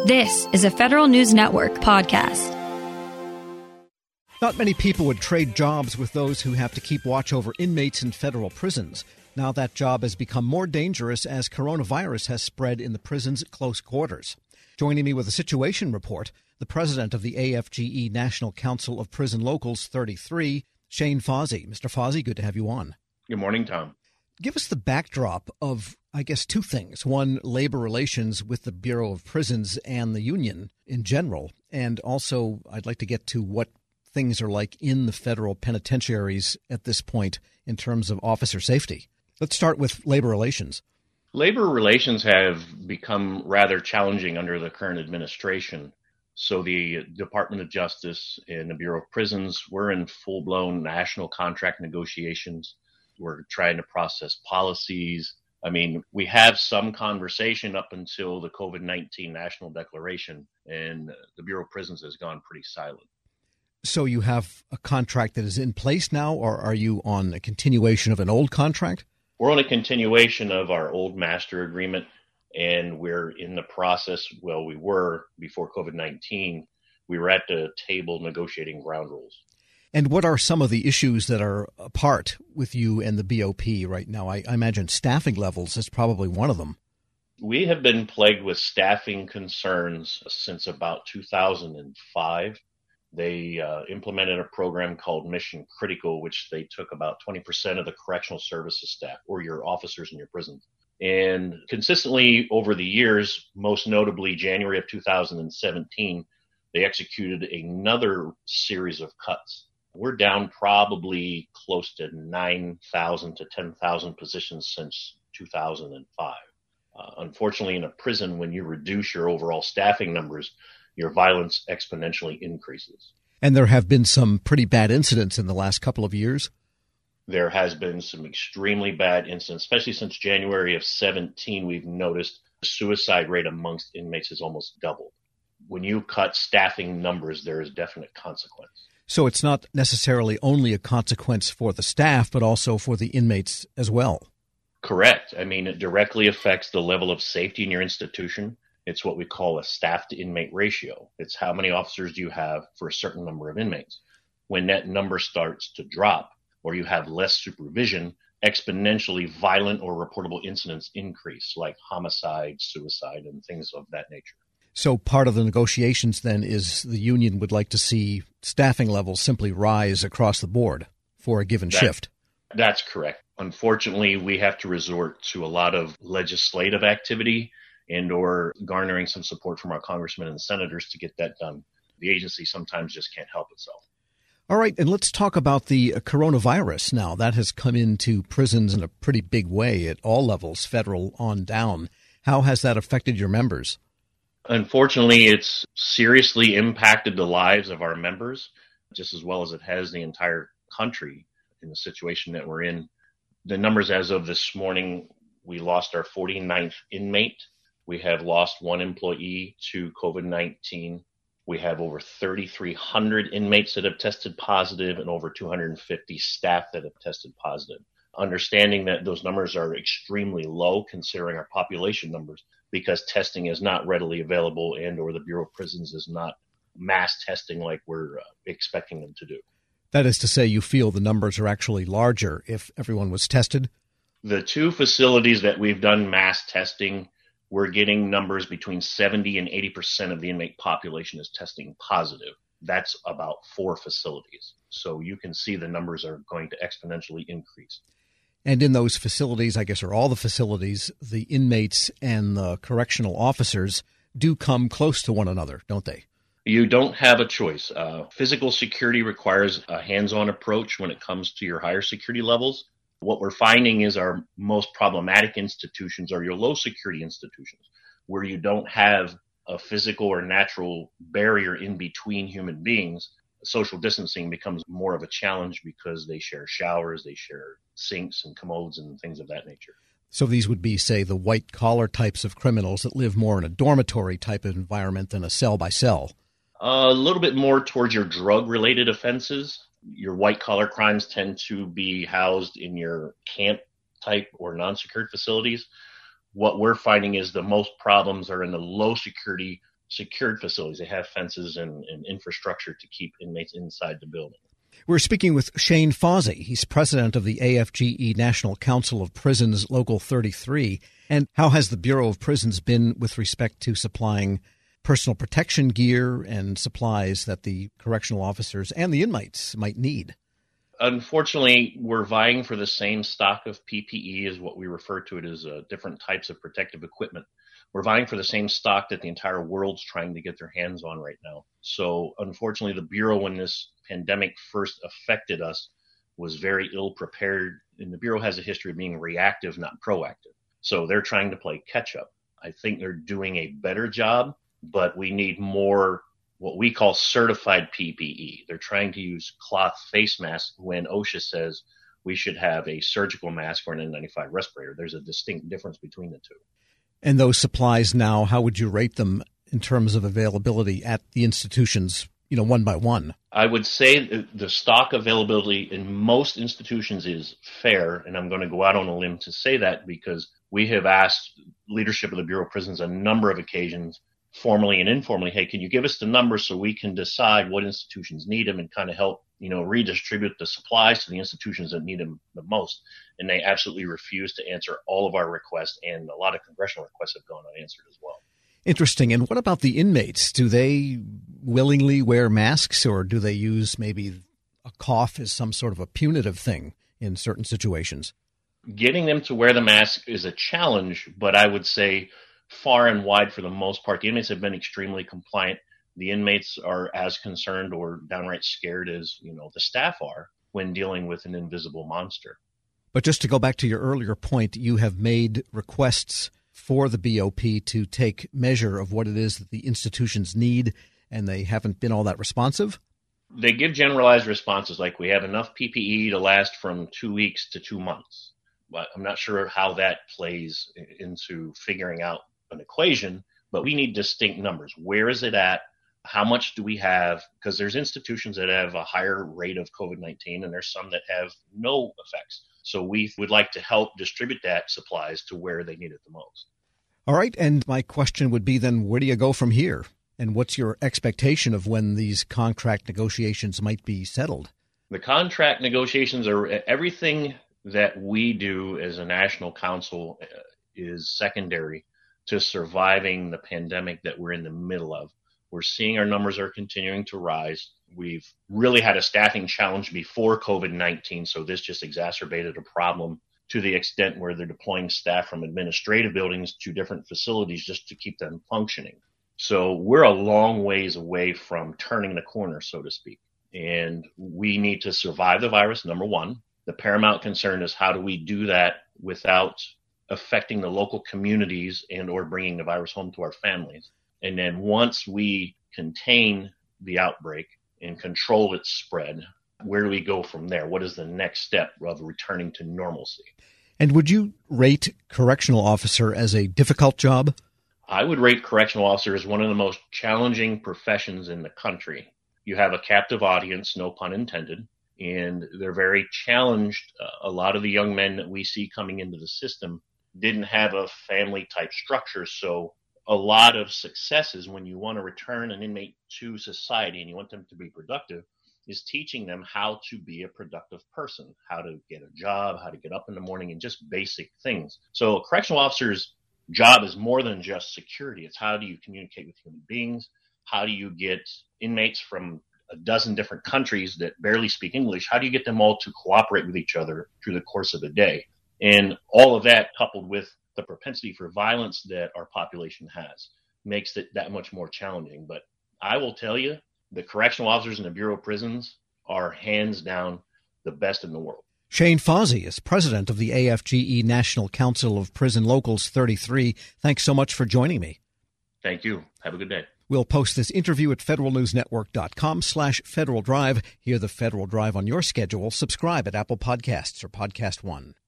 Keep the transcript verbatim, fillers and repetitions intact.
This is a Federal News Network podcast. Not many people would trade jobs with those who have to keep watch over inmates in federal prisons. Now that job has become more dangerous as coronavirus has spread in the prison's close quarters. Joining me with a situation report, the president of the A F G E National Council of Prison Locals thirty-three, Shane Fawzy. Mister Fawzy, good to have you on. Good morning, Tom. Give us the backdrop of, I guess, two things. One, labor relations with the Bureau of Prisons and the union in general. And also, I'd like to get to what things are like in the federal penitentiaries at this point in terms of officer safety. Let's start with labor relations. Labor relations have become rather challenging under the current administration. So the Department of Justice and the Bureau of Prisons, we're in full-blown national contract negotiations. We're trying to process policies. I mean, we have some conversation up until the COVID nineteen national declaration, and the Bureau of Prisons has gone pretty silent. So you have a contract that is in place now, or are you on a continuation of an old contract? We're on a continuation of our old master agreement, and we're in the process, well, we were before COVID nineteen, we were at the table negotiating ground rules. And what are some of the issues that are apart with you and the B O P right now? I, I imagine staffing levels is probably one of them. We have been plagued with staffing concerns since about two thousand five. They uh, implemented a program called Mission Critical, which they took about twenty percent of the correctional services staff or your officers in your prisons. And consistently over the years, most notably January of two thousand seventeen, they executed another series of cuts. We're down probably close to nine thousand to ten thousand positions since two thousand five. Uh, unfortunately, in a prison, when you reduce your overall staffing numbers, your violence exponentially increases. And there have been some pretty bad incidents in the last couple of years. There has been some extremely bad incidents, especially since January of seventeen. We've noticed the suicide rate amongst inmates has almost doubled. When you cut staffing numbers, there is definite consequence. So it's not necessarily only a consequence for the staff, but also for the inmates as well. Correct. I mean, it directly affects the level of safety in your institution. It's what we call a staff to inmate ratio. It's how many officers do you have for a certain number of inmates. When that number starts to drop or you have less supervision, exponentially violent or reportable incidents increase, like homicide, suicide, and things of that nature. So part of the negotiations then is the union would like to see staffing levels simply rise across the board for a given that, shift. That's correct. Unfortunately, we have to resort to a lot of legislative activity and or garnering some support from our congressmen and senators to get that done. The agency sometimes just can't help itself. All right, and let's talk about the coronavirus now. That has come into prisons in a pretty big way at all levels, federal on down. How has that affected your members? Unfortunately, it's seriously impacted the lives of our members, just as well as it has the entire country in the situation that we're in. The numbers as of this morning, we lost our forty-ninth inmate. We have lost one employee to COVID nineteen. We have over thirty-three hundred inmates that have tested positive and over two hundred fifty staff that have tested positive. Understanding that those numbers are extremely low considering our population numbers, because testing is not readily available and or the Bureau of Prisons is not mass testing like we're uh, expecting them to do. That is to say, you feel the numbers are actually larger if everyone was tested? The two facilities that we've done mass testing, we're getting numbers between seventy and eighty percent of the inmate population is testing positive. That's about four facilities. So you can see the numbers are going to exponentially increase. And in those facilities, I guess, or all the facilities, the inmates and the correctional officers do come close to one another, don't they? You don't have a choice. Uh, physical security requires a hands-on approach when it comes to your higher security levels. What we're finding is our most problematic institutions are your low security institutions, where you don't have a physical or natural barrier in between human beings. Social distancing becomes more of a challenge because they share showers, they share sinks and commodes and things of that nature. So these would be, say, the white-collar types of criminals that live more in a dormitory type of environment than a cell-by-cell. Uh, a little bit more towards your drug-related offenses. Your white-collar crimes tend to be housed in your camp-type or non-secured facilities. What we're finding is the most problems are in the low-security secured facilities. They have fences and, and infrastructure to keep inmates inside the building. We're speaking with Shane Fawzy. He's president of the A F G E National Council of Prisons, Local thirty-three. And how has the Bureau of Prisons been with respect to supplying personal protection gear and supplies that the correctional officers and the inmates might need? Unfortunately, we're vying for the same stock of P P E, as what we refer to it as uh, different types of protective equipment. We're vying for the same stock that the entire world's trying to get their hands on right now. So unfortunately, the Bureau, when this pandemic first affected us, was very ill prepared. And the Bureau has a history of being reactive, not proactive. So they're trying to play catch up. I think they're doing a better job, but we need more what we call certified P P E. They're trying to use cloth face masks when OSHA says we should have a surgical mask or an N ninety-five respirator. There's a distinct difference between the two. And those supplies now, how would you rate them in terms of availability at the institutions, you know, one by one? I would say the stock availability in most institutions is fair, and I'm going to go out on a limb to say that because we have asked leadership of the Bureau of Prisons a number of occasions, formally and informally, hey, can you give us the numbers so we can decide what institutions need them and kind of help, you know, redistribute the supplies to the institutions that need them the most? And they absolutely refuse to answer all of our requests, and a lot of congressional requests have gone unanswered as well. Interesting. And what about the inmates? Do they willingly wear masks, or do they use maybe a cough as some sort of a punitive thing in certain situations? Getting them to wear the mask is a challenge, but I would say far and wide, for the most part, the inmates have been extremely compliant. The inmates are as concerned or downright scared as, you know, the staff are when dealing with an invisible monster. But just to go back to your earlier point, you have made requests for the B O P to take measure of what it is that the institutions need, and they haven't been all that responsive? They give generalized responses like we have enough P P E to last from two weeks to two months. But I'm not sure how that plays into figuring out an equation, but we need distinct numbers. Where is it at? How much do we have? Because there's institutions that have a higher rate of COVID nineteen, and there's some that have no effects. So we would like to help distribute that supplies to where they need it the most. All right. And my question would be then, where do you go from here? And what's your expectation of when these contract negotiations might be settled? The contract negotiations are everything that we do as a national council is secondary to surviving the pandemic that we're in the middle of. We're seeing our numbers are continuing to rise. We've really had a staffing challenge before COVID nineteen, so this just exacerbated a problem to the extent where they're deploying staff from administrative buildings to different facilities just to keep them functioning. So we're a long ways away from turning the corner, so to speak. And we need to survive the virus, number one. The paramount concern is how do we do that without affecting the local communities and or bringing the virus home to our families. And then once we contain the outbreak and control its spread, where do we go from there? What is the next step of returning to normalcy? And would you rate correctional officer as a difficult job? I would rate correctional officer as one of the most challenging professions in the country. You have a captive audience, no pun intended, and they're very challenged. Uh, a lot of the young men that we see coming into the system didn't have a family type structure, so a lot of successes when you want to return an inmate to society and you want them to be productive is teaching them how to be a productive person, how to get a job, how to get up in the morning, and just basic things. So a correctional officer's job is more than just security. It's how do you communicate with human beings? How do you get inmates from a dozen different countries that barely speak English? How do you get them all to cooperate with each other through the course of the day? And all of that, coupled with the propensity for violence that our population has, makes it that much more challenging. But I will tell you, the correctional officers in the Bureau of Prisons are hands down the best in the world. Shane Fawzy is president of the A F G E National Council of Prison Locals thirty-three. Thanks so much for joining me. Thank you. Have a good day. We'll post this interview at federalnewsnetwork.com slash Federal Drive. Hear the Federal Drive on your schedule. Subscribe at Apple Podcasts or Podcast One.